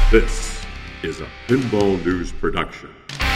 This is a Pinball News production.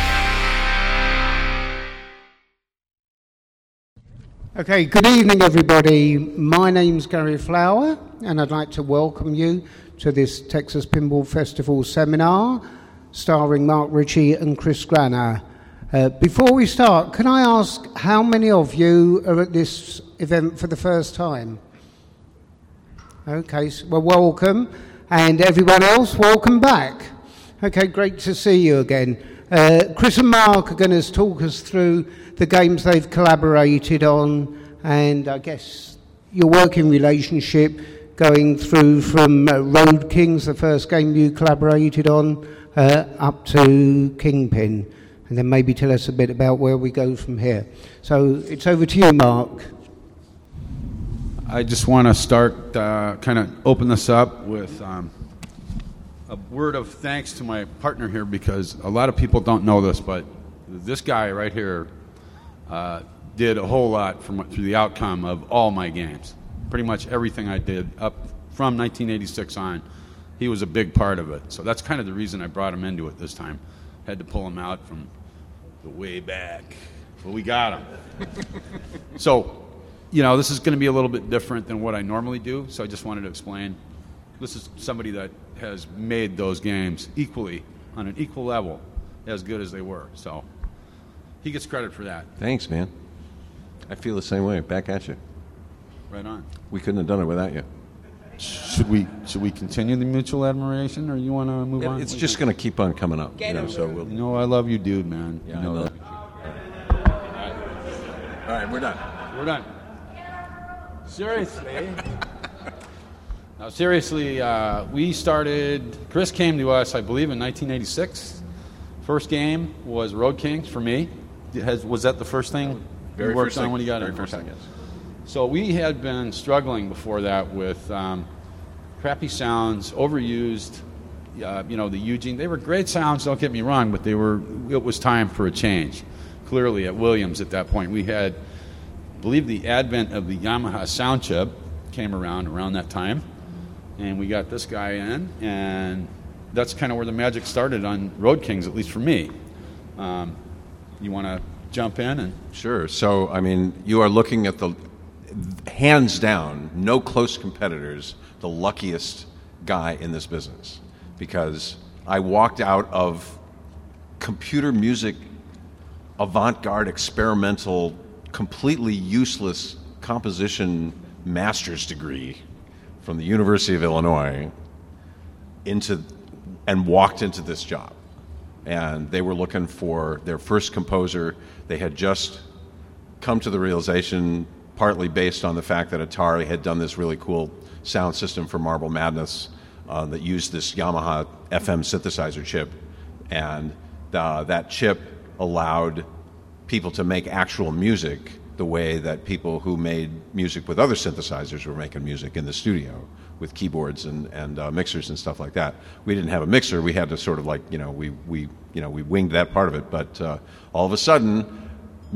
Okay, good evening everybody. My name's Gary Flower and I'd like to welcome you to this Texas Pinball Festival seminar starring Mark Ritchie and Chris Granner. Before we start, can I ask how many of you are at this event for the first time? Okay, well, welcome. And everyone else, welcome back. Okay, great to see you again. Chris and Mark are going to talk us through the games they've collaborated on, and I guess your working relationship going through from Road Kings, the first game you collaborated on, up to Kingpin. And then maybe tell us a bit about where we go from here. So it's over to you, Mark. I just want to start, kind of open this up with a word of thanks to my partner here, because a lot of people don't know this, but this guy right here did a whole lot through the outcome of all my games. Pretty much everything I did up from 1986 on, he was a big part of it. So that's kind of the reason I brought him into it this time. Had to pull him out from the way back. Well, we got him. So, you know, this is going to be a little bit different than what I normally do, so I just wanted to explain. This is somebody that has made those games equally, on an equal level, as good as they were. So he gets credit for that. Thanks, man. I feel the same way. Back at you. Right on. We couldn't have done it without you. Should we continue the mutual admiration, or you want to move on? It's just going to keep on coming up. So we'll. You know, I love you, dude, man. Yeah, you know I that. All right, we're done. We're done. Seriously. Now, seriously, we started. Chris came to us, I believe, in 1986. First game was Road Kings for me. Was that the first thing you worked on when you got in? Very first thing, yes. So we had been struggling before that with crappy sounds, overused. You know, the Eugene. They were great sounds. Don't get me wrong, but they were. It was time for a change. Clearly, at Williams at that point, we had, I believe, the advent of the Yamaha sound chip came around that time, and we got this guy in, and that's kind of where the magic started on Road Kings, at least for me. You want to jump in? And Sure. So, I mean, you are looking at the, hands down, no close competitors, the luckiest guy in this business, because I walked out of computer music, avant-garde, experimental, completely useless composition master's degree from the University of Illinois and walked into this job. And they were looking for their first composer. They had just come to the realization, partly based on the fact that Atari had done this really cool sound system for Marble Madness that used this Yamaha FM synthesizer chip. And that chip allowed people to make actual music the way that people who made music with other synthesizers were making music in the studio with keyboards and mixers and stuff like that. We didn't have a mixer. We had to sort of we winged that part of it. But all of a sudden,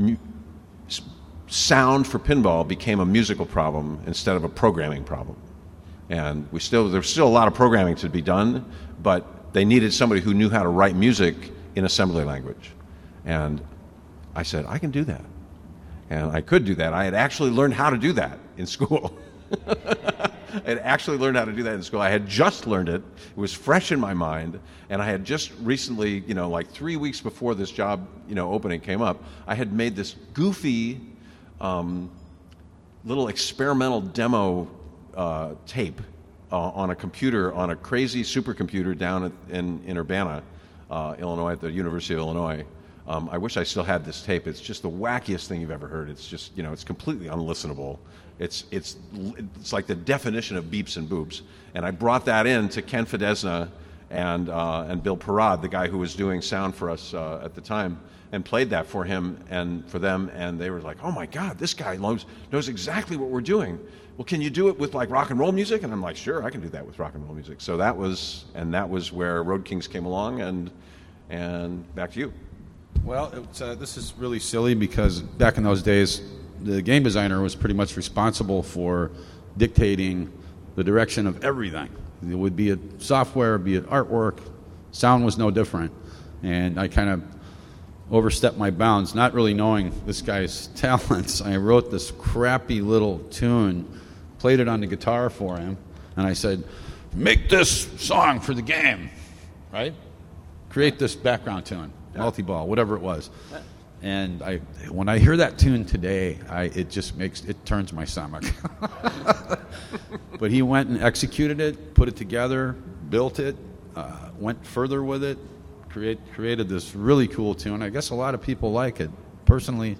sound for pinball became a musical problem instead of a programming problem. And there's still a lot of programming to be done, but they needed somebody who knew how to write music in assembly language. And I said, I can do that. And I could do that. I had actually learned how to do that in school. I had just learned it. It was fresh in my mind. And I had just recently, like 3 weeks before this job, opening came up, I had made this goofy little experimental demo tape on a computer, on a crazy supercomputer down in Urbana, Illinois, at the University of Illinois. I wish I still had this tape. It's just the wackiest thing you've ever heard. It's just, it's completely unlistenable. It's like the definition of beeps and boops. And I brought that in to Ken Fidesna and Bill Parad, the guy who was doing sound for us at the time, and played that for him and for them. And they were like, "Oh my God, this guy knows exactly what we're doing. Well, can you do it with like rock and roll music?" And I'm like, "Sure, I can do that with rock and roll music." So that was where Road Kings came along, and back to you. Well, this is really silly because back in those days, the game designer was pretty much responsible for dictating the direction of everything. It would be it software, be it artwork. Sound was no different. And I kind of overstepped my bounds, not really knowing this guy's talents. I wrote this crappy little tune, played it on the guitar for him, and I said, make this song for the game, right? Create this background tune, multi-ball, whatever it was. And when I hear that tune today, it turns my stomach. But he went and executed it, put it together, built it, went further with it, created this really cool tune. I guess a lot of people like it. Personally,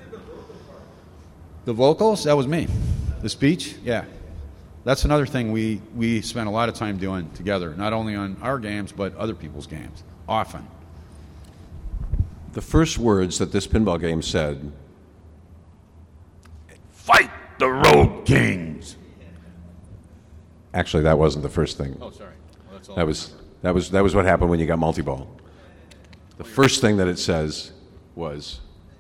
the vocals, that was me. The speech, yeah. That's another thing we spent a lot of time doing together, not only on our games, but other people's games, often. The first words that this pinball game said, Fight the Road Kings. Actually, that wasn't the first thing. Oh, sorry. Well, that's all. That was what happened when you got multi-ball. The first thing that it says was,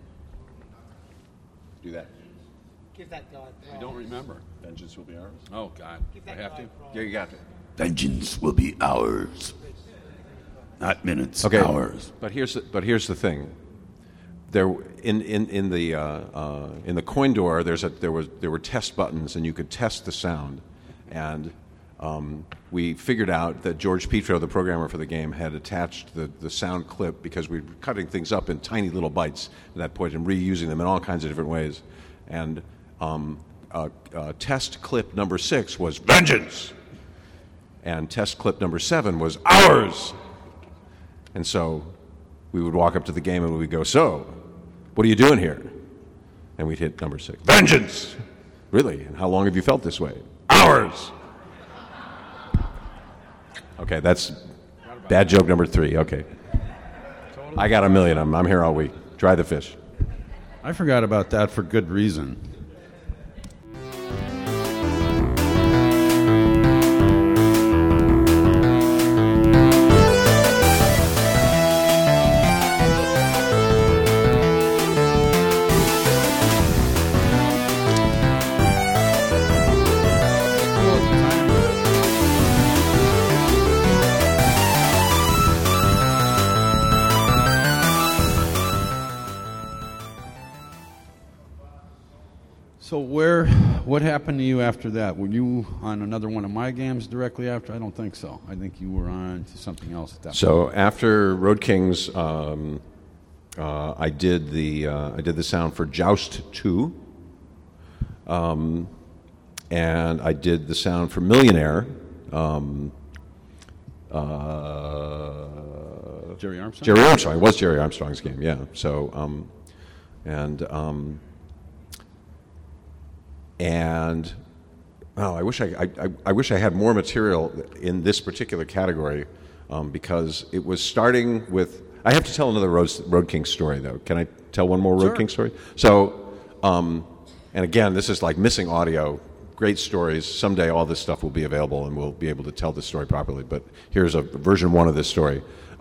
do that. Give that guy a prize. I don't remember. Vengeance will be ours. Oh, God. I have to? Yeah, you got it. Vengeance will be ours. Not minutes, Okay, hours. But here's the thing. There in the coin door, there were test buttons, and you could test the sound, and we figured out that George Petro, the programmer for the game, had attached the sound clip because we were cutting things up in tiny little bites at that point and reusing them in all kinds of different ways, and test clip number 6 was vengeance, and test clip number 7 was ours. And so we would walk up to the game and we would go, so, what are you doing here? And we'd hit number 6. Vengeance! Really? And how long have you felt this way? Ours! Okay, that's bad joke number 3. Okay. I got a million of them. I'm here all week. Try the fish. I forgot about that for good reason. So what happened to you after that? Were you on another one of my games directly after? I don't think so. I think you were on to something else at that point. So after Road Kings, I did the sound for Joust 2, and I did the sound for Millionaire. Jerry Armstrong? Jerry Armstrong. It was Jerry Armstrong's game, yeah. So, I wish I had more material in this particular category, because it was starting with. I have to tell another Road King story, though. Can I tell one more Road King story? So, and again, this is like missing audio. Great stories. Someday all this stuff will be available and we'll be able to tell this story properly. But here's a version 1 of this story.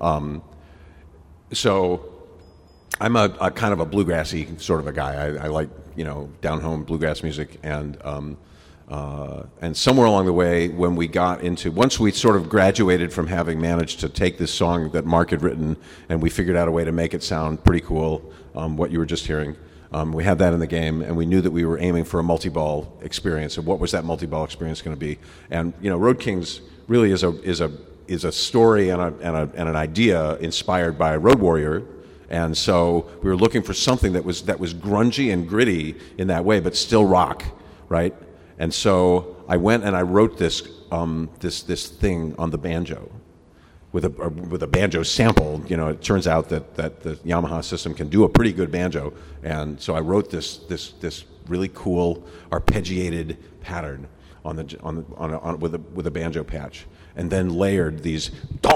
So I'm a kind of a bluegrassy sort of a guy. I like, down home bluegrass music, and somewhere along the way, when we got into, once we sort of graduated from having managed to take this song that Mark had written, and we figured out a way to make it sound pretty cool, what you were just hearing, we had that in the game, and we knew that we were aiming for a multi-ball experience, and what was that multi-ball experience going to be? And Road Kings really is a story and an idea inspired by Road Warrior. And so we were looking for something that was grungy and gritty in that way, but still rock, right? And so I went and I wrote this thing on the banjo, with a banjo sample. It turns out that the Yamaha system can do a pretty good banjo, and so I wrote this really cool arpeggiated pattern with a banjo patch, and then layered these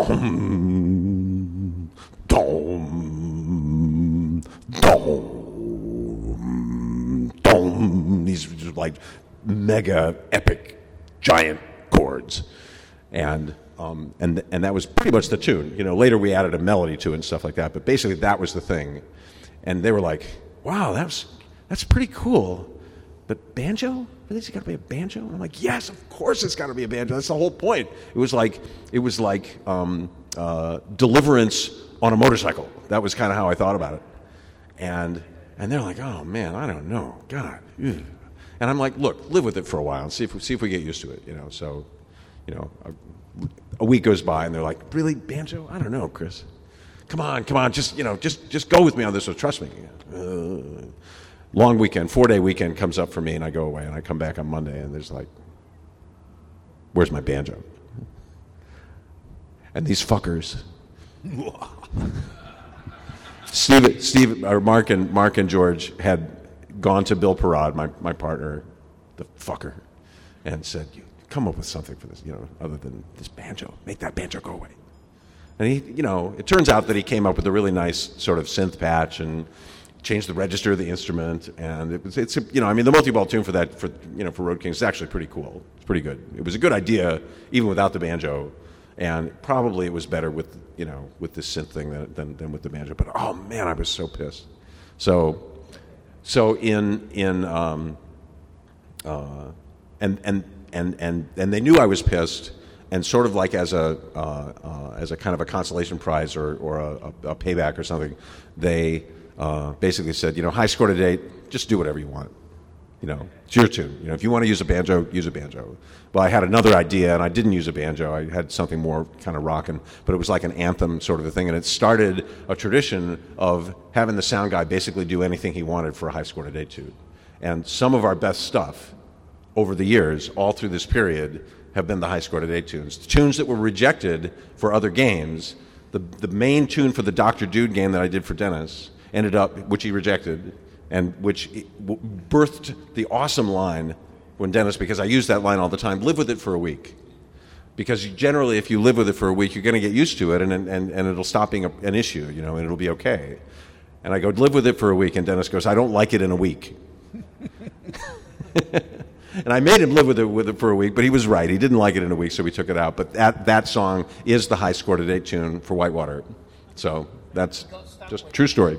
dom, dom, dom, dom, these like mega epic giant chords, and that was pretty much the tune. Later we added a melody to it and stuff like that, but basically that was the thing. And they were like, "Wow, that's pretty cool. but banjo? Really, it's got to be a banjo? And I'm like, yes, of course it's got to be a banjo. That's the whole point. It was like Deliverance on a motorcycle. That was kind of how I thought about it. And they're like, oh man, I don't know, God. Ugh. And I'm like, look, live with it for a while and see if we get used to it. So, a week goes by and they're like, really, banjo? I don't know, Chris. Come on, just go with me on this. So trust me. Long weekend, 4-day weekend comes up for me, and I go away, and I come back on Monday, and there's like, where's my banjo? And these fuckers, Mark and George had gone to Bill Parad, my partner, the fucker, and said, "You come up with something for this, other than this banjo. Make that banjo go away." And he, it turns out that he came up with a really nice sort of synth patch and changed the register of the instrument, and the multi-ball tune for that for Road Kings is actually pretty cool. It's pretty good. It was a good idea even without the banjo, and probably it was better with this synth thing than with the banjo. But oh man, I was so pissed. So and they knew I was pissed, and sort of like as a kind of a consolation prize or a payback or something, they basically said, high score to date, just do whatever you want. It's your tune. If you want to use a banjo, use a banjo. Well, I had another idea, and I didn't use a banjo. I had something more kind of rockin', but it was like an anthem sort of a thing, and it started a tradition of having the sound guy basically do anything he wanted for a high score to date tune. And some of our best stuff over the years, all through this period, have been the high score to date tunes. The tunes that were rejected for other games, the main tune for the Dr. Dude game that I did for Dennis ended up, which he rejected, and which birthed the awesome line when Dennis, because I use that line all the time, live with it for a week. Because generally, if you live with it for a week, you're going to get used to it, and it'll stop being an issue, and it'll be okay. And I go, live with it for a week, and Dennis goes, I don't like it in a week. And I made him live with it for a week, but he was right. He didn't like it in a week, so we took it out. But that song is the high score to date tune for Whitewater. So that's just true story.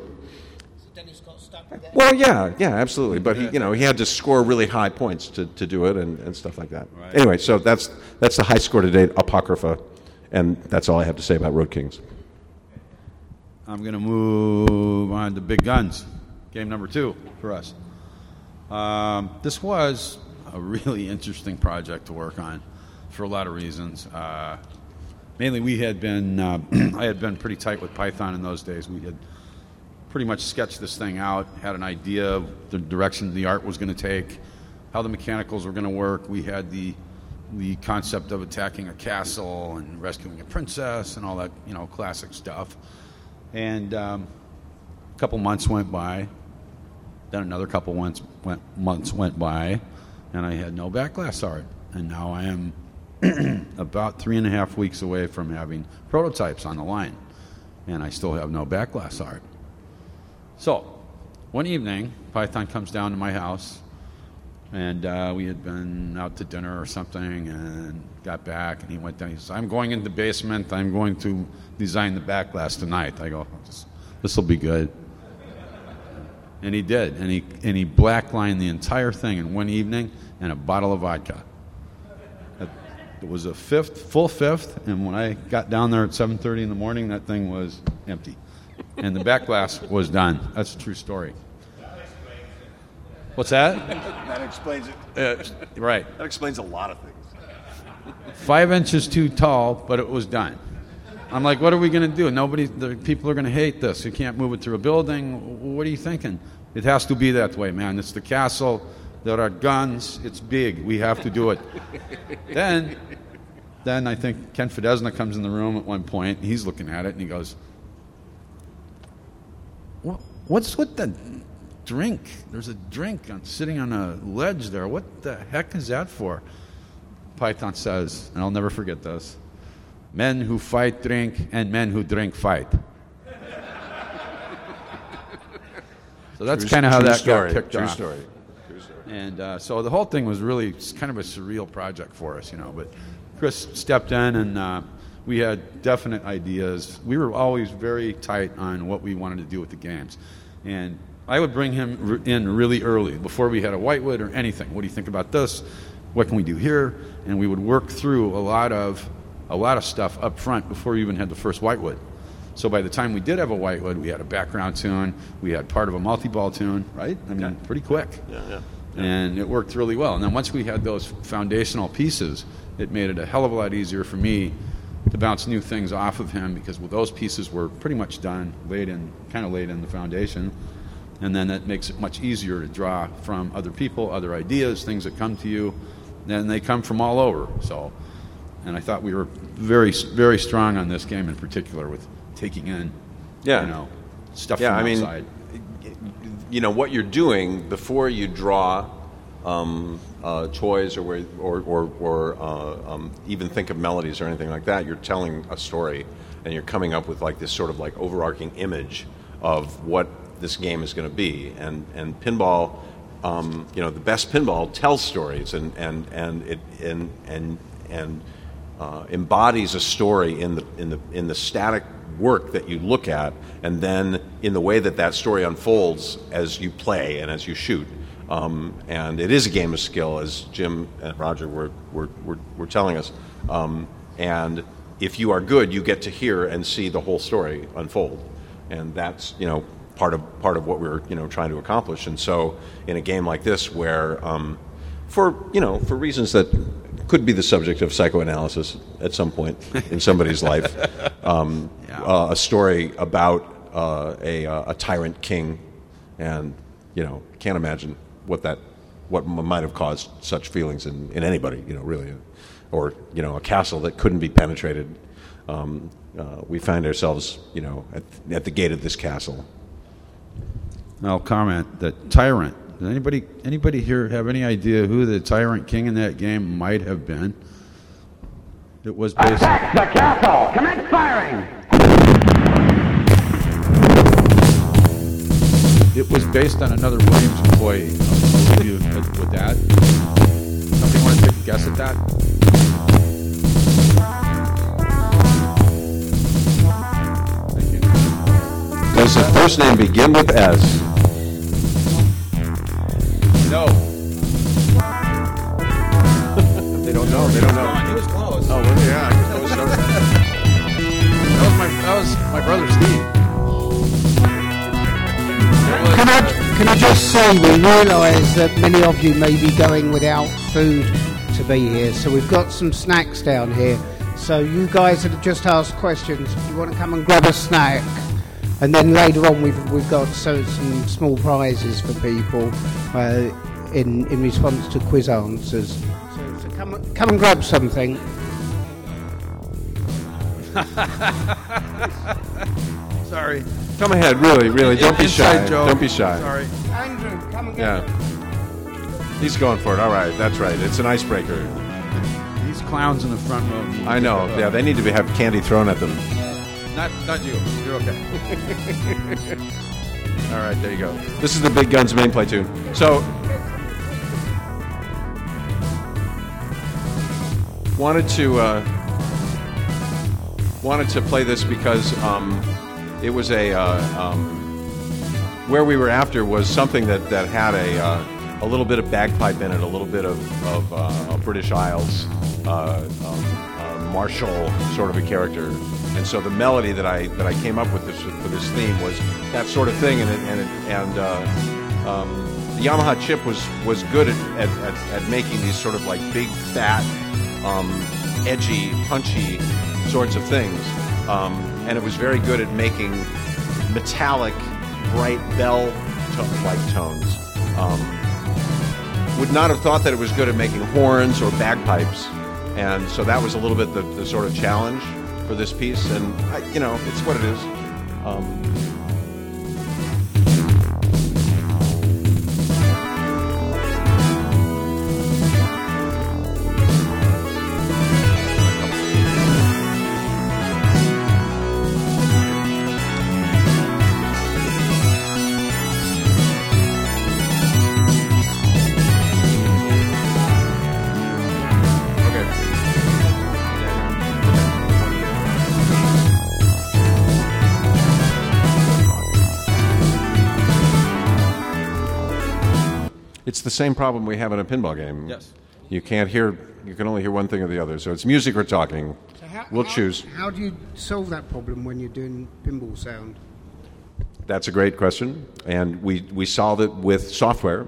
Well, yeah, absolutely. But he had to score really high points to do it and stuff like that. Right. Anyway, so that's the high score to date apocrypha, and that's all I have to say about Road Kings. I'm going to move on to Big Guns, game number 2 for us. This was a really interesting project to work on for a lot of reasons. Mainly, we had been I had been pretty tight with Python in those days. We had pretty much sketched this thing out, had an idea of the direction the art was going to take, how the mechanicals were going to work. We had the concept of attacking a castle and rescuing a princess and all that, classic stuff. And a couple months went by. Then another couple months went by, and I had no back glass art. And now I am about 3.5 weeks away from having prototypes on the line, and I still have no back glass art. So, one evening, Python comes down to my house, and we had been out to dinner or something and got back, and he went down. He says, I'm going in the basement. I'm going to design the back glass tonight. I go, this will be good. And he did, and he blacklined the entire thing in one evening and a bottle of vodka. It was a full fifth, and when I got down there at 7:30 in the morning, that thing was empty. And the back glass was done. That's a true story. What's that? That explains it. Right. That explains a lot of things. 5 inches too tall, but it was done. I'm like, what are we going to do? The people are going to hate this. You can't move it through a building. What are you thinking? It has to be that way, man. It's the castle. There are guns. It's big. We have to do it. Then I think Ken Fidesna comes in the room at one point. He's looking at it, and he goes, what's with the drink? There's a drink sitting on a ledge there. What the heck is that for? Python says, and I'll never forget this, men who fight drink, and men who drink fight. So that's kind of how that got kicked off. True story. And so the whole thing was really kind of a surreal project for us, But Chris stepped in, and we had definite ideas. We were always very tight on what we wanted to do with the games. And I would bring him in really early, before we had a whitewood or anything. What do you think about this? What can we do here? And we would work through a lot of stuff up front before we even had the first whitewood. So by the time we did have a whitewood, we had a background tune, we had part of a multi-ball tune, right? I mean, pretty quick. Yeah. And it worked really well. And then once we had those foundational pieces, it made it a hell of a lot easier for me to bounce new things off of him, because with those pieces were pretty much done, laid in the foundation. And then that makes it much easier to draw from other people, other ideas, things that come to you. And they come from all over. So, and I thought we were very, very strong on this game in particular with taking in, stuff from outside. What you're doing before you draw toys or even think of melodies or anything like that, you're telling a story, and you're coming up with like this sort of like overarching image of what this game is going to be. And pinball, the best pinball tells stories and embodies a story in the static work that you look at, and then in the way that story unfolds as you play and as you shoot. And it is a game of skill, as Jim and Roger were telling us. And if you are good, you get to hear and see the whole story unfold, and that's part of what we're trying to accomplish. And so, in a game like this, where for reasons that could be the subject of psychoanalysis at some point in somebody's life, a story about a tyrant king, and can't imagine what might have caused such feelings in anybody, really, or a castle that couldn't be penetrated. We find ourselves, at the gate of this castle. I'll comment that Tyrant. Does anybody here have any idea who the Tyrant King in that game might have been? It was based. Attack the castle! Commence firing! It was based on another Williams employee. I'll leave you with that. Somebody want to take a guess at that? Thank you. Does the first name begin with S? No. They don't know. He was close. Oh, well, yeah. I guess that was so. That was my brother Steve. Can I just say, we realise that many of you may be going without food to be here, so we've got some snacks down here. So you guys that have just asked questions, if you want to come and grab a snack, and then later on we've got some small prizes for people in response to quiz answers. So come and grab something. Sorry. Come ahead, really. Don't be shy. Joke. Don't be shy. Sorry. Andrew, come and get it. He's going for it. All right, that's right. It's an icebreaker. These clowns in the front row. I know. Yeah, they need to have candy thrown at them. Not you. You're okay. All right, there you go. This is the Big Guns main play tune. So, wanted to play this because it was where we were after was something that had a little bit of bagpipe in it, a little bit of British Isles, martial sort of a character, and so the melody that I came up with for this theme was that sort of thing, and the Yamaha chip was good at making these sort of like big, fat, edgy, punchy sorts of things, and it was very good at making metallic, bright bell-like tones. Would not have thought that it was good at making horns or bagpipes, and so that was a little bit the sort of challenge for this piece, and it's what it is. It's the same problem we have in a pinball game. Yes. You can only hear one thing or the other. So it's music or talking. So We'll choose. How do you solve that problem when you're doing pinball sound? That's a great question, and we solve it with software.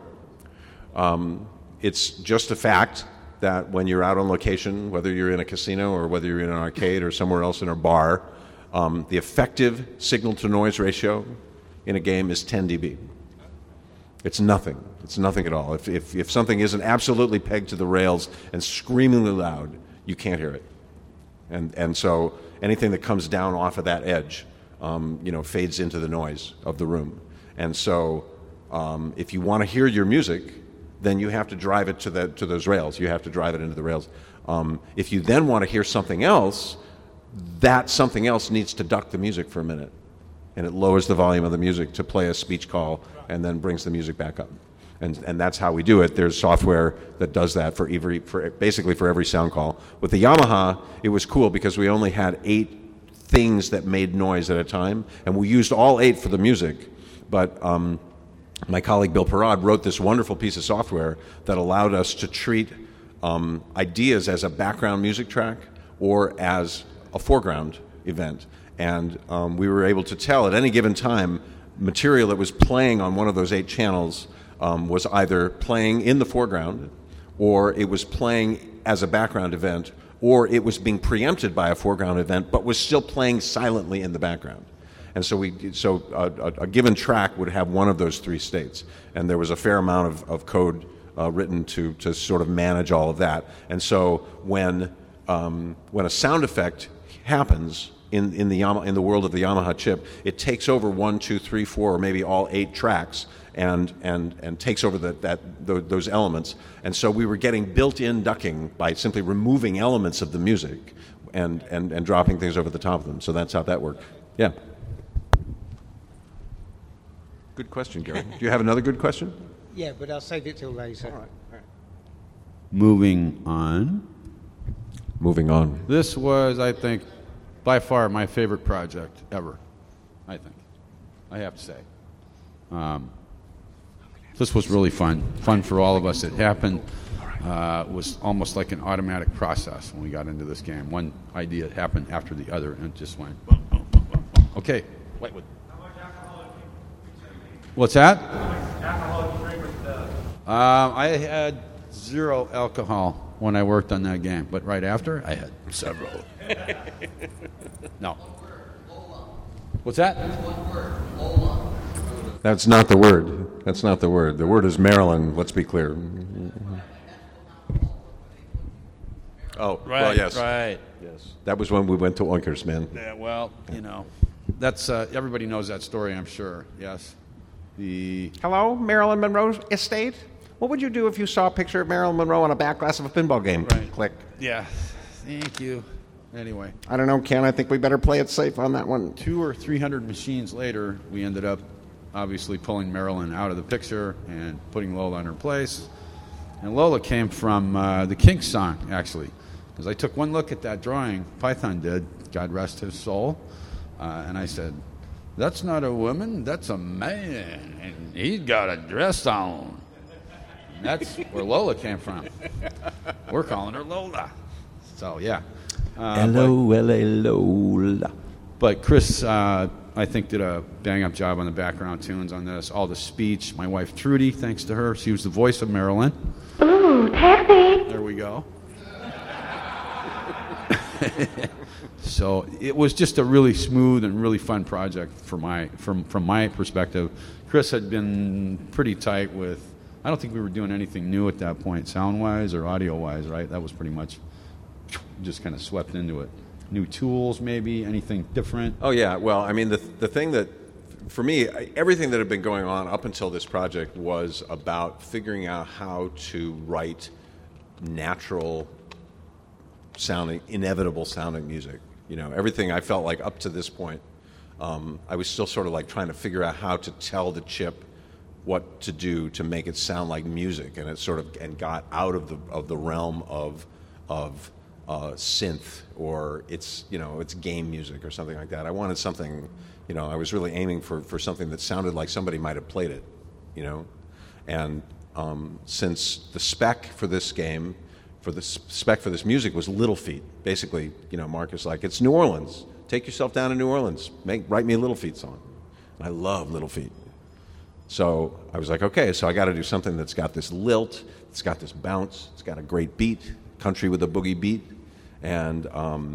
It's just a fact that when you're out on location, whether you're in a casino or whether you're in an arcade or somewhere else in a bar, the effective signal-to-noise ratio in a game is 10 dB. It's nothing. It's nothing at all. If something isn't absolutely pegged to the rails and screamingly loud, you can't hear it. And so anything that comes down off of that edge, fades into the noise of the room. And so if you want to hear your music, then you have to drive it to those rails. You have to drive it into the rails. If you then want to hear something else, that something else needs to duck the music for a minute. And it lowers the volume of the music to play a speech call and then brings the music back up. And that's how we do it. There's software that does that for basically for every sound call. With the Yamaha, it was cool because we only had 8 things that made noise at a time, and we used all 8 for the music. But my colleague Bill Parod wrote this wonderful piece of software that allowed us to treat ideas as a background music track or as a foreground event. And we were able to tell at any given time material that was playing on one of those 8 channels was either playing in the foreground, or it was playing as a background event, or it was being preempted by a foreground event but was still playing silently in the background. And so a given track would have one of those 3 states, and there was a fair amount of code written to sort of manage all of that. And so when a sound effect happens in the world of the Yamaha chip, it takes over 1, 2, 3, 4, or maybe all 8 tracks and takes over those elements. And so we were getting built-in ducking by simply removing elements of the music and dropping things over the top of them. So that's how that worked. Yeah. Good question, Gary. Do you have another good question? Yeah, but I'll save it till later. All right. Moving on. Moving on. This was, I think, by far my favorite project ever, I think. I have to say. This was really fun for all of us. It happened, was almost like an automatic process when we got into this game. One idea happened after the other, and it just went boom, boom, boom, boom, boom. Okay, Whitewood. What's that? I had 0 alcohol when I worked on that game, but right after, I had several. No. What's that? That's not the word. That's not the word. The word is Maryland, let's be clear. Oh, Right, well, yes. right. Yes. That was when we went to Oinkers, man. Yeah, well, that's everybody knows that story, I'm sure. Yes. Hello, Marilyn Monroe estate? What would you do if you saw a picture of Marilyn Monroe on a back glass of a pinball game? Right. Click. Yeah. Thank you. Anyway, I don't know, Ken. I think we better play it safe on that one. 200 or 300 machines later, we ended up obviously pulling Marilyn out of the picture and putting Lola in her place. And Lola came from the Kinks song, actually, because I took one look at that drawing Python did, God rest his soul, and I said, "That's not a woman, that's a man, and he's got a dress on." And that's where Lola came from. We're calling her Lola. So, yeah. L-O-L-A Lola. But Chris, I think, did a bang-up job on the background tunes on this. All the speech. My wife, Trudy, thanks to her, she was the voice of Marilyn. Ooh, taxi. There we go. So it was just a really smooth and really fun project from my perspective. Chris had been pretty tight with, I don't think we were doing anything new at that point, sound-wise or audio-wise, right? That was pretty much just kind of swept into it. New tools, maybe, anything different? Oh, yeah. Well, I mean, the thing that, for me, everything that had been going on up until this project was about figuring out how to write natural sounding, inevitable sounding music. Everything I felt like up to this point, I was still sort of like trying to figure out how to tell the chip what to do to make it sound like music, and it sort of got out of the realm of synth or it's game music or something like that. I wanted something, I was really aiming for something that sounded like somebody might have played it, and since the spec for this game, spec for this music was Little Feat. Basically, Mark is like, it's New Orleans. Take yourself down to New Orleans. Write me a Little Feat song. And I love Little Feat. So I was like, okay, so I got to do something that's got this lilt, it's got this bounce, it's got a great beat, country with a boogie beat, and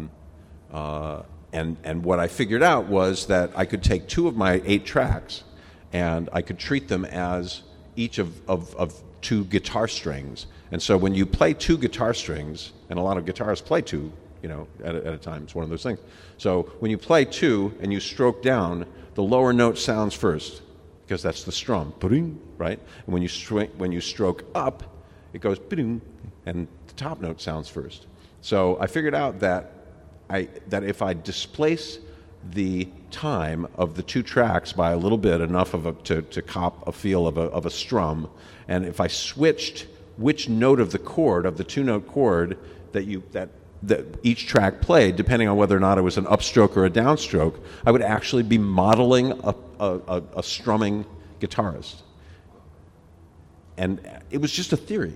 what I figured out was that I could take 2 of my 8 tracks, and I could treat them as each of 2 guitar strings. And so when you play 2 guitar strings, and a lot of guitarists play 2, at a time, it's one of those things. So when you play 2 and you stroke down, the lower note sounds first, because that's the strum, right? And when you stroke up, it goes, and the top note sounds first. So I figured out that if I displace the time of the 2 tracks by a little bit, enough to cop a feel of a strum, and if I switched which note of the chord, of the 2-note chord that each track played, depending on whether or not it was an upstroke or a downstroke, I would actually be modeling a strumming guitarist. And it was just a theory.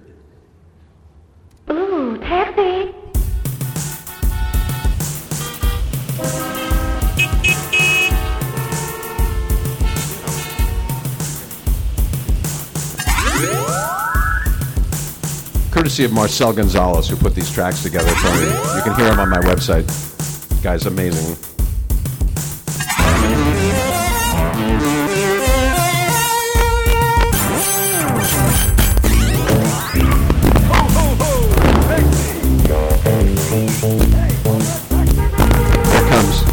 Ooh, taxi. Courtesy of Marcel Gonzalez, who put these tracks together for me. You can hear him on my website. This guy's amazing. Here it comes.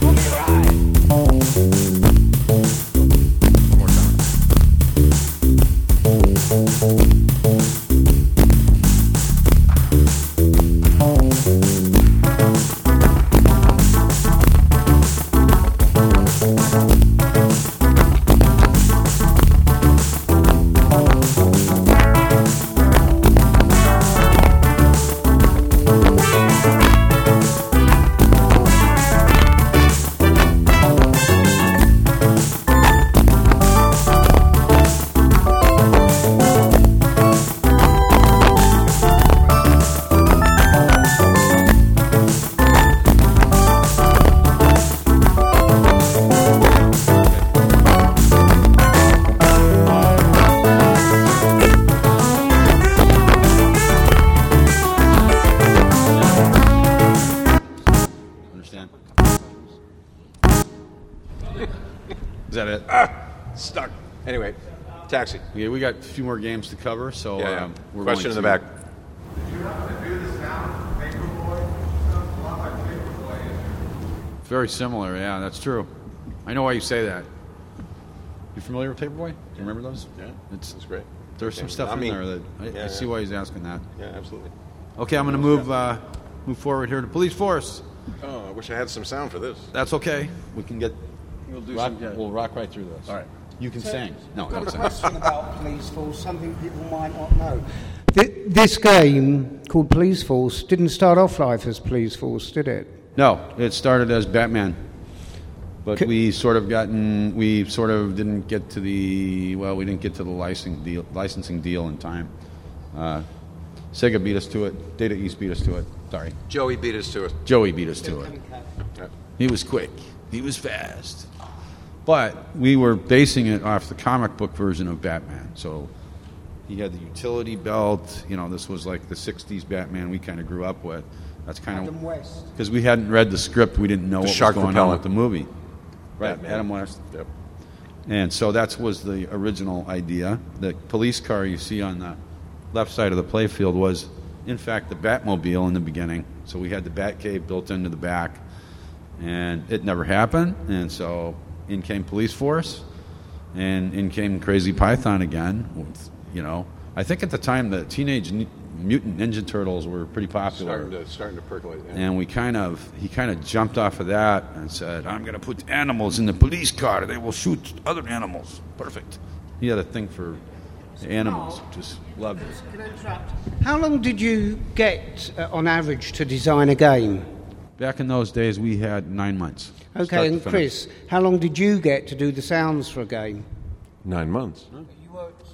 Is that it? Stuck. Anyway, taxi. Yeah, we got a few more games to cover, so we're Question in the going back. Did you have to do the sound Paperboy? A lot like Paperboy. Very similar, yeah, that's true. I know why you say that. You familiar with Paperboy? Do you remember those? Yeah, it's great. There's some stuff in there that I see why he's asking that. Yeah, absolutely. Okay, I'm going to move forward here to Police Force. Oh, I wish I had some sound for this. That's okay. We can get. We'll rock right through this. All right. You can sing. No, I've don't got a sing. question about Police Force, something people might not know. This game, called Police Force, didn't start off life as Police Force, did it? No, it started as Batman. But we sort of didn't get to the licensing deal in time. Sega beat us to it. Data East beat us to it. Sorry. Joey beat us to it. Joey beat us to it. He was quick. He was fast. But we were basing it off the comic book version of Batman. So he had the utility belt. You know, this was like the 60s Batman we kind of grew up with. That's kind of Adam West. because we hadn't read the script. We didn't know what was shark going on propellant. with the movie. Right, Batman. Adam West. Yep. And so that was the original idea. The police car you see on the left side of the playfield was, in fact, the Batmobile in the beginning. So we had the Batcave built into the back, and it never happened. And so in came Police Force, and in came Crazy Python again. You know, I think at the time the Teenage Mutant Ninja Turtles were pretty popular. Starting to percolate. Yeah. And he kind of jumped off of that and said, "I'm going to put animals in the police car. They will shoot other animals." Perfect. He had a thing for animals. Just loved it. How long did you get, on average, to design a game? Back in those days, we had 9 months. Okay, start to and finish. Chris, how long did you get to do the sounds for a game? 9 months.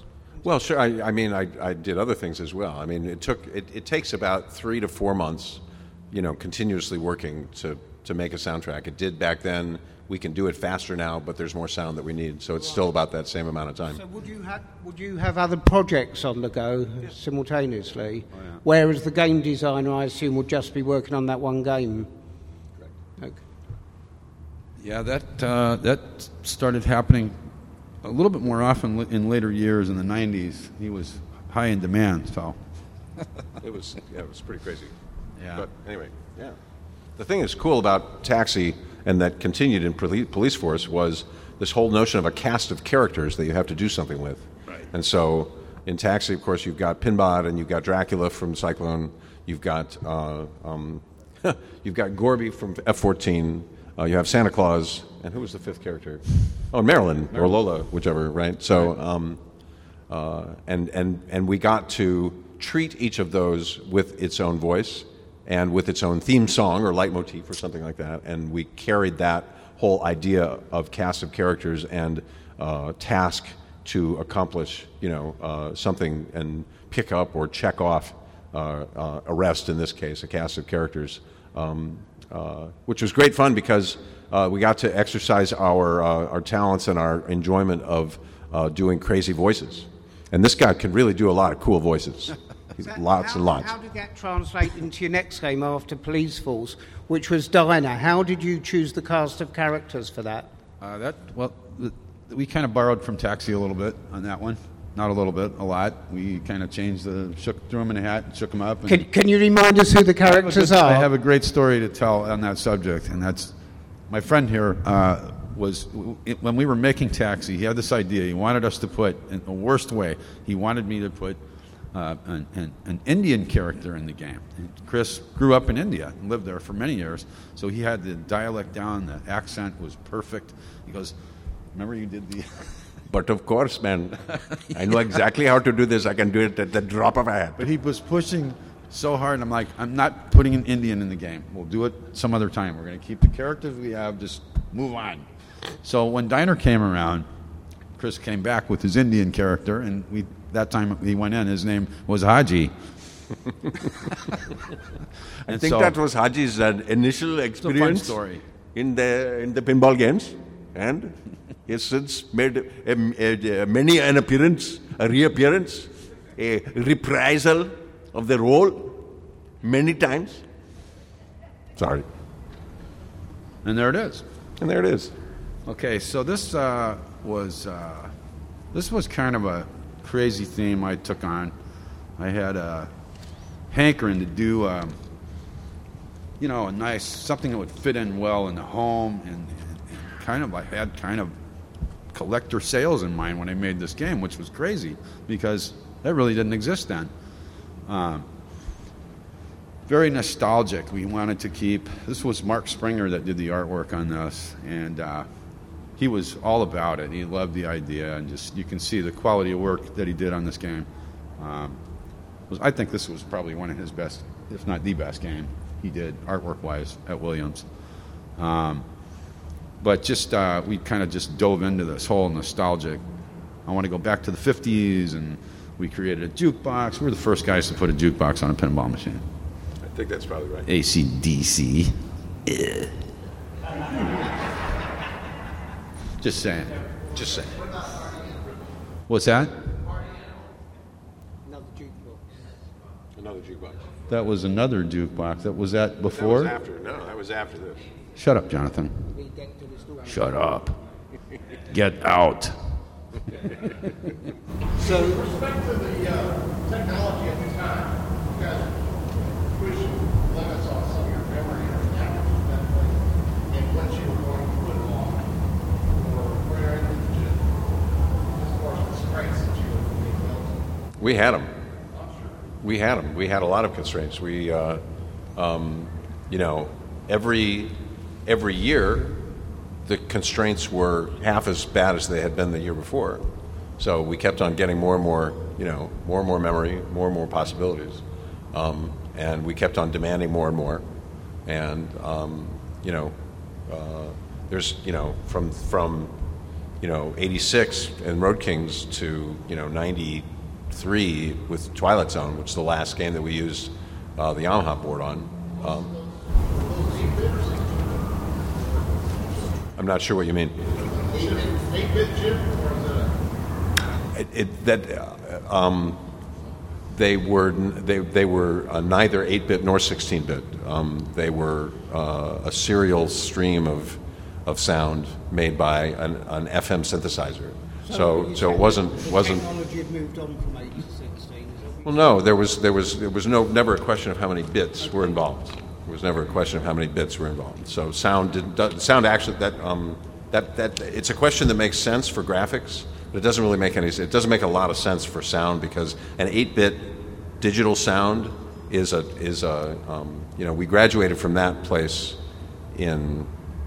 Well, sure. I mean, I did other things as well. I mean, it takes about 3 to 4 months, continuously working to make a soundtrack. It did back then. We can do it faster now, but there's more sound that we need, so it's still about that same amount of time. So would you have other projects on the go simultaneously? Oh, yeah. Whereas the game designer, I assume, would just be working on that one game. Correct. Okay. Yeah, that started happening a little bit more often in later years. In the 90s, he was high in demand, so it was pretty crazy. Yeah. But anyway, yeah. The thing that's cool about Taxi, and that continued in Police Force, was this whole notion of a cast of characters that you have to do something with. Right. And so in Taxi, of course, you've got Pinbot, and you've got Dracula from Cyclone, you've got you've got Gorby from F-14, you have Santa Claus, and who was the fifth character? Oh, Marilyn or Lola, whichever, right? So, and we got to treat each of those with its own voice and with its own theme song or leitmotif or something like that, and we carried that whole idea of cast of characters and task to accomplish, something and pick up or check off, arrest in this case, a cast of characters, which was great fun because we got to exercise our talents and our enjoyment of doing crazy voices. And this guy can really do a lot of cool voices. Lots and lots. How did that translate into your next game after Police Force, which was Diner? How did you choose the cast of characters for that? We kind of borrowed from Taxi a little bit on that one. Not a little bit, a lot. We kind of threw them in a hat and shook them up. And can you remind us who the characters are? I have a great story to tell on that subject, and that's my friend here when we were making Taxi, he had this idea. He wanted us to put, in the worst way, he wanted me to put an Indian character in the game. And Chris grew up in India and lived there for many years, so he had the dialect down, the accent was perfect. He goes, remember you did the... But of course, man, I know exactly how to do this. I can do it at the drop of a hat. But he was pushing so hard, and I'm like, I'm not putting an Indian in the game. We'll do it some other time. We're going to keep the characters we have, just move on. So when Diner came around, Chris came back with his Indian character, and that time he went in, his name was Haji. I think that was Haji's initial experience story. in the pinball games, and he has since made many an appearance, a reappearance, a reprisal of the role many times. Sorry. And there it is. And there it is. Okay, so this was kind of a crazy theme I took on. I had a hankering to do, a nice something that would fit in well in the home, and I had kind of collector sales in mind when I made this game, which was crazy because that really didn't exist then. Very nostalgic. We wanted to keep... This was Mark Springer that did the artwork on this, and he was all about it. He loved the idea, and just you can see the quality of work that he did on this game. I think this was probably one of his best, if not the best game he did artwork-wise at Williams. But just we kind of just dove into this whole nostalgic. I want to go back to the 50s, and we created a jukebox. We were the first guys to put a jukebox on a pinball machine. I think that's probably right. AC/DC. Just saying. Just saying. What's that? Another jukebox. Another jukebox. That was another jukebox. Was that before? That was after. No, that was after this. Shut up, Jonathan. Shut up. Get out. So, with respect to the technology at the time, you guys push limits on some of your memory and what you were going to put on, or where it was just as far as constraints that you were being built. We had them. We had them. We had a lot of constraints. We, every year, the constraints were half as bad as they had been the year before. So we kept on getting more and more memory, more and more possibilities, and we kept on demanding more and more. And there's from 86 in Road Kings to 90 3 with Twilight Zone, which is the last game that we used the Yamaha board on. I'm not sure what you mean. 8-bit chip, or is They were neither 8-bit nor 16-bit. They were a serial stream of sound made by an FM synthesizer. So it wasn't. Technology had moved on from 8 to 16. Well, no, there was never a question of how many bits were involved. There was never a question of how many bits were involved. So sound actually that it's a question that makes sense for graphics, but it doesn't really make any. It doesn't make a lot of sense for sound because an 8-bit digital sound is we graduated from that place in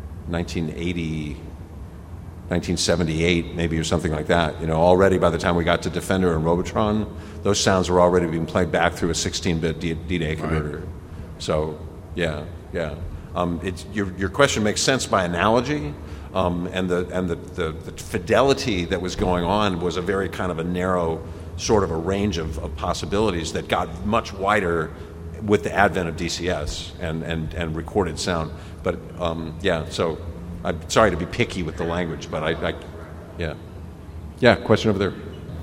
1978 maybe, or something like that. Already by the time we got to Defender and Robotron, those sounds were already being played back through a 16-bit D-Day converter. So yeah. Your question makes sense by analogy, and the fidelity that was going on was a very kind of a narrow sort of a range of possibilities that got much wider with the advent of DCS and recorded sound. But so I'm sorry to be picky with the language, but question over there.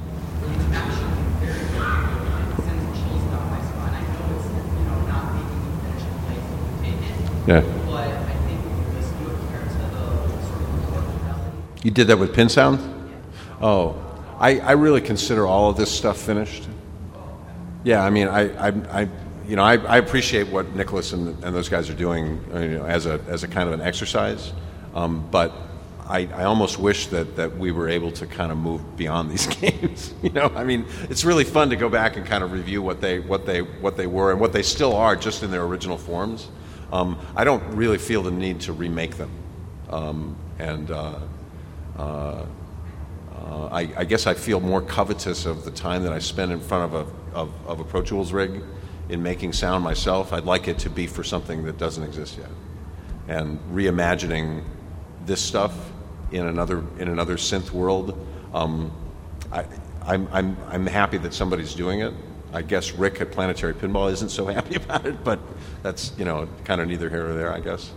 Yeah. But I think this new compared to the sort of fidelity. You did that with Pin Sound? Oh, I really consider all of this stuff finished. Yeah, I mean, I appreciate what Nicholas and those guys are doing, as a kind of an exercise, but I almost wish that we were able to kind of move beyond these games. I mean, it's really fun to go back and kind of review what they were and what they still are, just in their original forms. I don't really feel the need to remake them, I guess I feel more covetous of the time that I spend in front of a Pro Tools rig in making sound myself. I'd like it to be for something that doesn't exist yet, and reimagining this stuff in another synth world. I'm happy that somebody's doing it. I guess Rick at Planetary Pinball isn't so happy about it, but that's kind of neither here or there, I guess.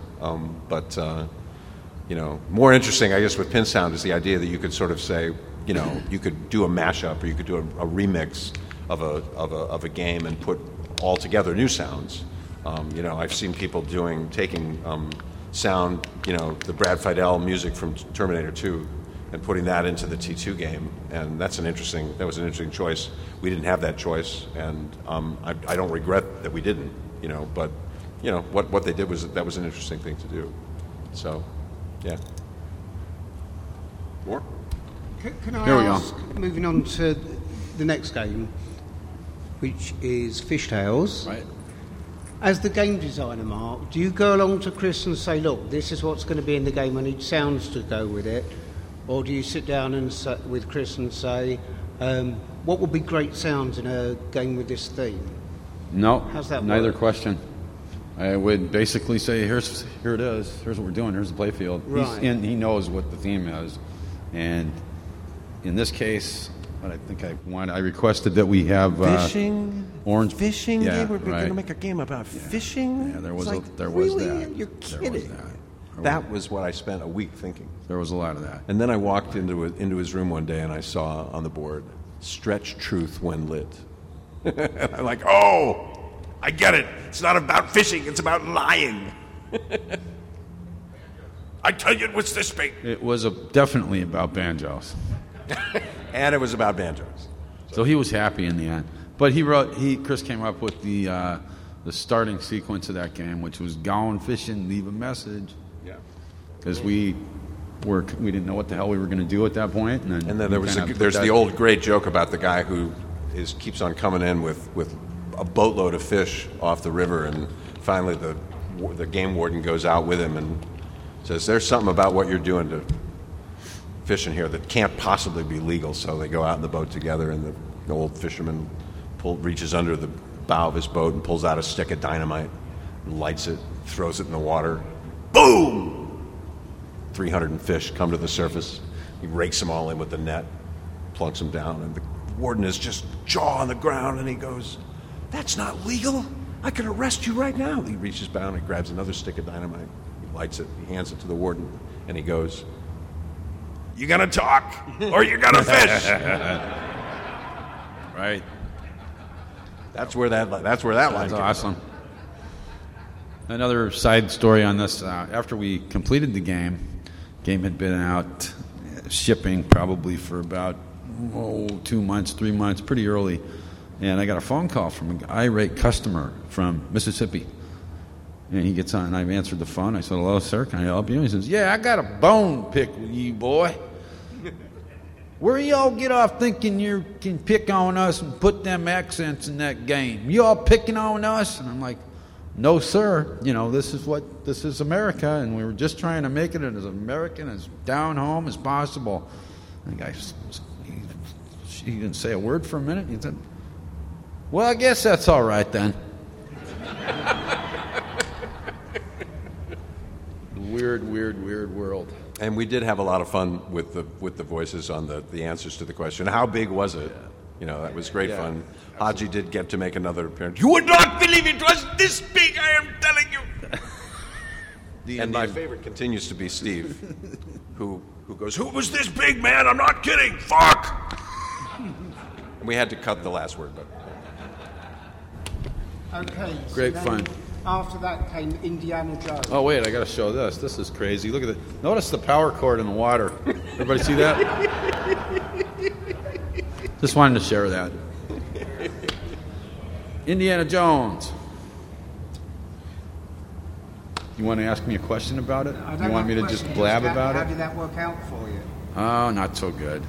More interesting, I guess, with Pin Sound is the idea that you could sort of say, you could do a mashup or you could do a remix of a game and put all together new sounds. I've seen people taking sound, the Brad Fiedel music from Terminator 2 and putting that into the T2 game, and that was an interesting choice. We didn't have that choice, and I don't regret that we didn't, but what they did was an interesting thing to do. So, yeah. More? Can I Here we ask, moving on to the next game, which is Fishtails. Right. As the game designer, Mark, do you go along to Chris and say, look, this is what's going to be in the game, I need sounds to go with it? Or do you sit down with Chris and say, what would be great sounds in a game with this theme? No, How's that neither work? question. I would basically say, here it is. Here's what we're doing. Here's the playfield. Right. And he knows what the theme is. And in this case, what I think I requested that we have Fishing? orange Fishing yeah, game? We're going right. to make a game about fishing? Yeah, there was It's there really? was that. You're There kidding. was that. That was what I spent a week thinking. There was a lot of that. And then I walked into his room one day and I saw on the board, "Stretch truth when lit." And I'm like, oh, I get it. It's not about fishing. It's about lying. I tell you, it was this big. It was definitely about banjos. And it was about banjos. So he was happy in the end. But Chris came up with the starting sequence of that game, which was "Gone fishing, leave a message." Yeah. Because we didn't know what the hell we were going to do at that point. And then there's the old great joke about the guy who keeps on coming in with a boatload of fish off the river, and finally the game warden goes out with him and says, "There's something about what you're doing to fishing here that can't possibly be legal." So they go out in the boat together, and the old fisherman reaches under the bow of his boat and pulls out a stick of dynamite, lights it, throws it in the water. Boom! 300 fish come to the surface. He rakes them all in with the net, plunks them down, and the warden is just jaw on the ground, and he goes, "That's not legal. I could arrest you right now." He reaches down and grabs another stick of dynamite. He lights it. He hands it to the warden, and he goes, "You gonna talk or you gonna fish?" Right. That's where that line came That's awesome. Another side story on this. After we completed the game had been out shipping probably for about 2 months, 3 months, pretty early. And I got a phone call from an irate customer from Mississippi. And he gets on, and I've answered the phone. I said, "Hello, sir, can I help you?" He says, "Yeah, I got a bone to pick with you, boy. Where y'all get off thinking you can pick on us and put them accents in that game? You all picking on us?" And I'm like, "No, sir. You know, this is America, and we were just trying to make it as American, as down home as possible." And the guy, he didn't say a word for a minute. He said, "Well, I guess that's all right then." Weird world. And we did have a lot of fun with the voices on the answers to the question. How big was it? You know, that was great fun. Haji did get to make another appearance. "You would not believe it was this big, I am telling you." And my favorite continues to be Steve, who goes, "Who was this big, man? I'm not kidding. Fuck!" And we had to cut the last word, but... Okay. Great so fun. After that came Indiana Jones. Oh, wait, I got to show this. This is crazy. Look at it. Notice the power cord in the water. Everybody see that? Just wanted to share that. Indiana Jones. You want to ask me a question about it? I don't You want me have to a just question. blab How about it? did that work out for you? Oh, not so good.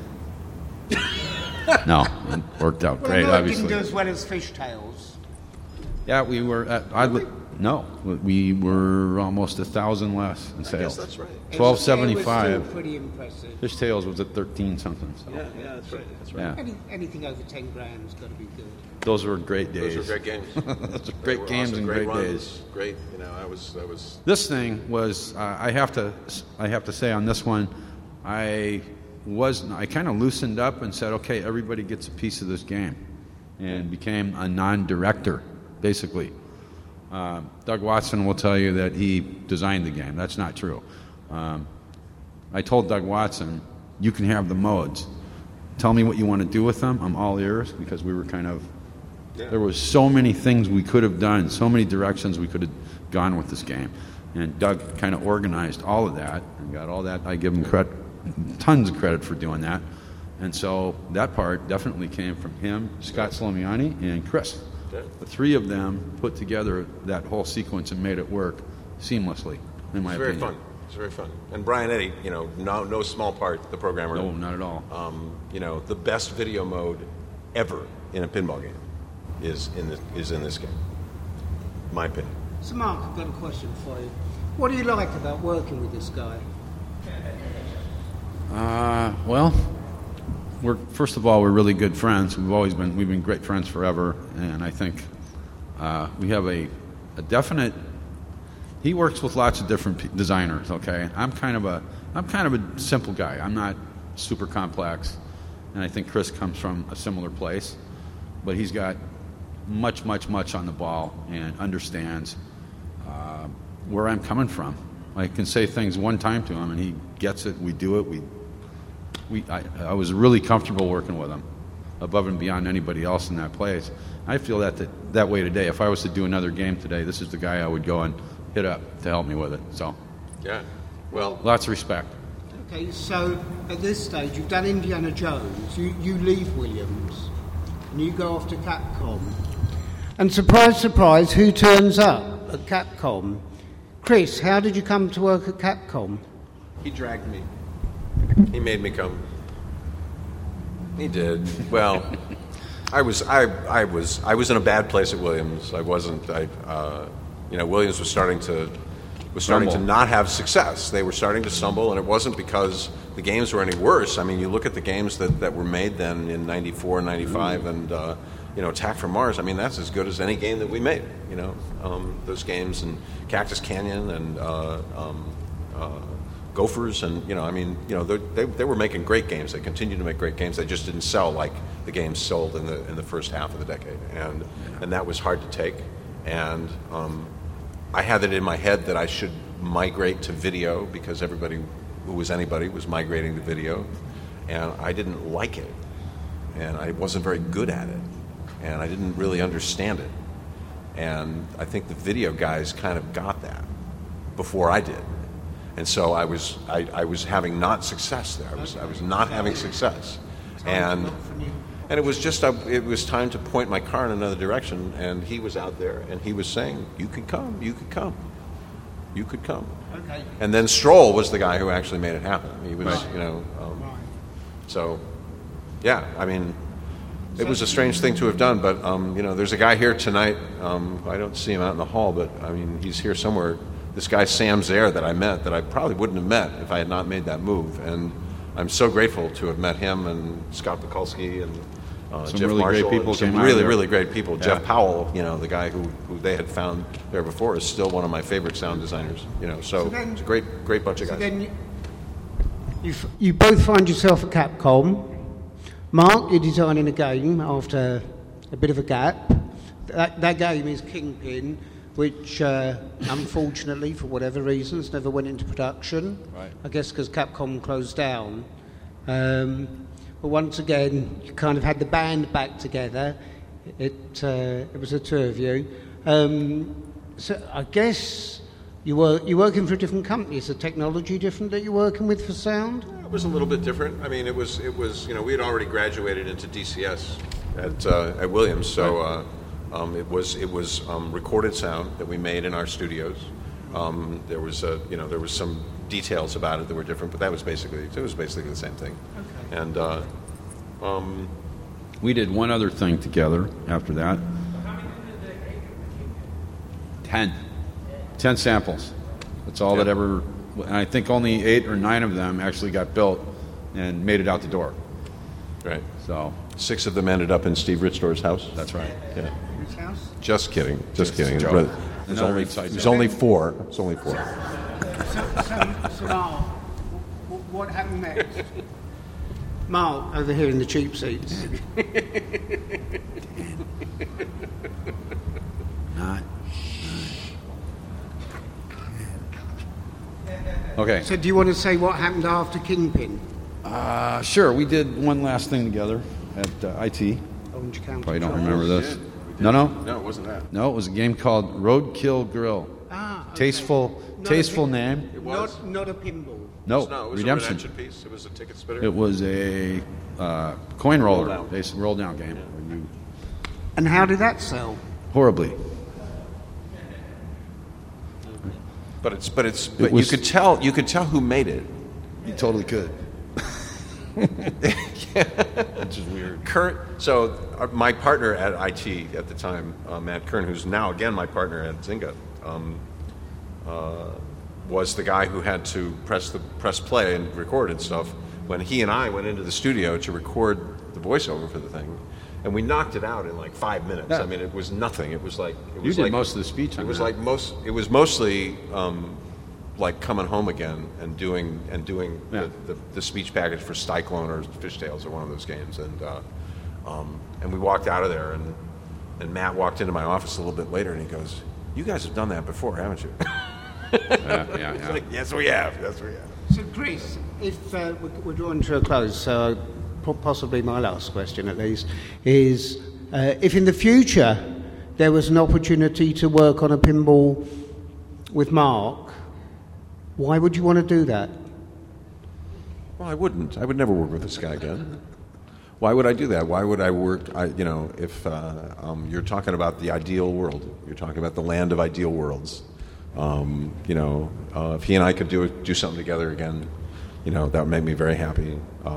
No, it worked out great, Well, it obviously. didn't do as well as Fishtails. Yeah, we were at... No, we were almost 1,000 less in sales. that's right. It was still $12.75. pretty impressive. Fishtails was at 13 something. So. Yeah, that's right. That's right. Yeah. Anything over 10 grand's got to be good. Those were great days. Those were great games. Those were great games awesome, and great runs, days. Great, you know, I was. This thing was, I have to say on this one, I kind of loosened up and said, okay, everybody gets a piece of this game, and became a non-director, basically. Doug Watson will tell you that he designed the game. That's not true. I told Doug Watson, you can have the modes. Tell me what you want to do with them. I'm all ears, because we were kind of... There was so many things we could have done, so many directions we could have gone with this game. And Doug kind of organized all of that and got all that. I give him tons of credit for doing that. And so that part definitely came from him, Scott Slomiani, and Chris. The three of them put together that whole sequence and made it work seamlessly, in my opinion. Very fun. It's very fun. And Brian Eddy, you know, no small part, the programmer. No, not at all. You know, the best video mode ever in a pinball game is in this game. My opinion. So, Mark, I've got a question for you. What do you like about working with this guy? Well, first of all, we're really good friends. We've been great friends forever, and I think we have a definite. He works with lots of different designers. Okay, I'm kind of a simple guy. I'm not super complex, and I think Chris comes from a similar place, but he's got much on the ball and understands where I'm coming from. I can say things one time to him, and he gets it. We do it. I was really comfortable working with him, above and beyond anybody else in that place. I feel that way today. If I was to do another game today, this is the guy I would go and hit up to help me with it. So, yeah, well, lots of respect. Okay, so at this stage, you've done Indiana Jones. You leave Williams, and you go off to Capcom. And surprise, surprise, who turns up at Capcom? Chris, how did you come to work at Capcom? He dragged me. He made me come. He did. Well, I was in a bad place at Williams. I wasn't. Williams was starting to not have success. They were starting to stumble, and it wasn't because the games were any worse. I mean, you look at the games that were made then in '94, '95, and Attack from Mars. I mean, that's as good as any game that we made. Gophers, and they were making great games. They continued to make great games. They just didn't sell like the games sold in the first half of the decade, and that was hard to take. And I had it in my head that I should migrate to video because everybody who was anybody was migrating to video, and I didn't like it, and I wasn't very good at it, and I didn't really understand it. And I think the video guys kind of got that before I did. And so I was having not success there. I was not having success, and it was just it was time to point my car in another direction. And he was out there, and he was saying, "You could come, you could come, you could come." Okay. And then Stroll was the guy who actually made it happen. He was, so yeah. I mean, it was a strange thing to have done, but there's a guy here tonight. I don't see him out in the hall, but I mean, he's here somewhere. This guy Sam Zaire that I met, that I probably wouldn't have met if I had not made that move, and I'm so grateful to have met him and Scott Mikulski and some Jeff really Marshall, great people. Some really great people. Yeah. Jeff Powell, the guy who they had found there before, is still one of my favorite sound designers. So then, it's a great bunch of guys. So then you both find yourself at Capcom. Mark, you're designing a game after a bit of a gap. That game is Kingpin, which unfortunately, for whatever reasons, never went into production. Right. I guess because Capcom closed down. But once again, you kind of had the band back together. It was the two of you. So I guess you're working for a different company. Is the technology different that you're working with for sound? It was a little bit different. I mean, it was we had already graduated into DCS at Williams, so. It was recorded sound that we made in our studios. There was some details about it that were different, but it was basically the same thing. Okay. And we did one other thing together after that. How many did they make? 10 samples. That's all that ever. And I think only 8 or 9 of them actually got built and made it out the door. Right. So 6 of them ended up in Steve Richdore's house. That's right. Yeah. His house? Just kidding. It was only 4. It's only 4. So Mark, what happened next? Mark, over here in the cheap seats. Not. Okay. So do you want to say what happened after Kingpin? Sure. We did one last thing together at IT. Orange County. Probably don't remember this. No, it wasn't that. No, it was a game called Roadkill Grill. Okay. Tasteful name. It was not a pinball. No, it was Redemption. a Redemption piece. It was a ticket spitter. It was a coin roller, based roll down game. And how did that sell? Horribly. But you could tell who made it. You totally could. Which is weird. So my partner at IT at the time, Matt Kern, who's now again my partner at Zynga, was the guy who had to press play and record and stuff when he and I went into the studio to record the voiceover for the thing, and we knocked it out in like 5 minutes. Yeah. I mean, it was nothing. It was like you did most of the speech. It was mostly like coming home again and doing the speech package for Cyclone or Fishtails or one of those games, and we walked out of there, and Matt walked into my office a little bit later, and he goes, "You guys have done that before, haven't you?" Yeah. It's like, yes, we have. So, Chris, if we're drawing to a close, so possibly my last question at least is, if in the future there was an opportunity to work on a pinball with Mark, why would you want to do that? Well, I wouldn't. I would never work with this guy again. Why would I do that? Why would I work? If you're talking about the ideal world, you're talking about the land of ideal worlds. If he and I could do something together again, that would make me very happy.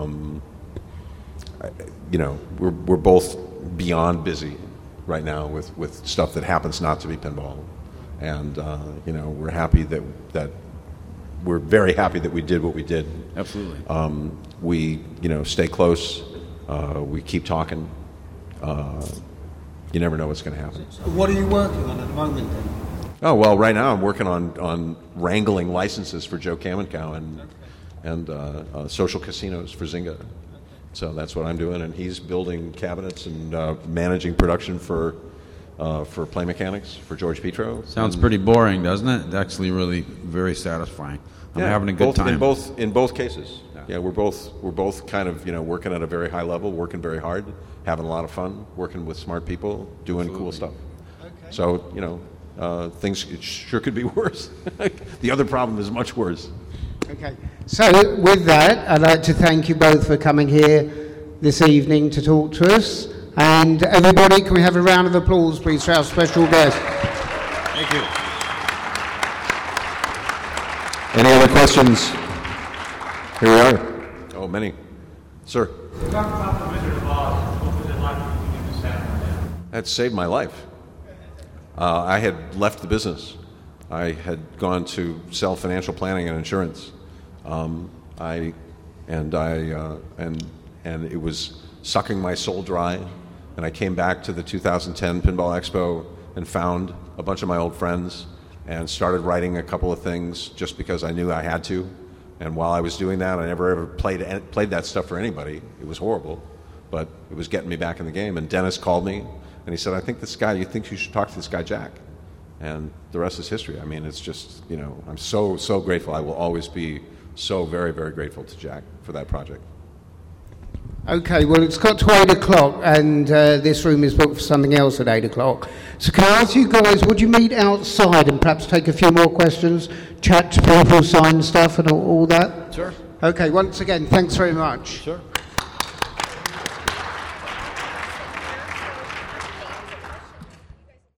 We're both beyond busy right now with stuff that happens not to be pinball, and we're happy that we're very happy that we did what we did. Absolutely. We stay close. We keep talking. You never know what's going to happen. What are you working on at the moment then? Oh, well, right now I'm working on wrangling licenses for Joe Kamenkow and social casinos for Zynga. So that's what I'm doing, and he's building cabinets and managing production for Play Mechanics for George Petro. Sounds pretty boring, doesn't it? It's actually really very satisfying. I'm having a good time. In both cases. Yeah, we're both kind of working at a very high level, working very hard, having a lot of fun, working with smart people, doing cool stuff. Okay. So things sure could be worse. The other problem is much worse. Okay. So with that, I'd like to thank you both for coming here this evening to talk to us. And everybody, can we have a round of applause, please, for our special guest? Thank you. Any other questions? Here we are. Oh, many. Sir. Talk about the Wizard of Oz. What was it like when you did this happen? That saved my life. I had left the business. I had gone to sell financial planning and insurance. And it was sucking my soul dry. And I came back to the 2010 Pinball Expo and found a bunch of my old friends and started writing a couple of things just because I knew I had to. And while I was doing that, I never ever played that stuff for anybody. It was horrible, but it was getting me back in the game. And Dennis called me, and he said, you think you should talk to this guy, Jack? And the rest is history. I mean, it's just, I'm so, so grateful. I will always be so very, very grateful to Jack for that project. Okay, well, it's got to 8 o'clock, and this room is booked for something else at 8 o'clock. So can I ask you guys, would you meet outside and perhaps take a few more questions, chat to people, sign stuff and all that? Sure. Okay, once again, thanks very much. Sure.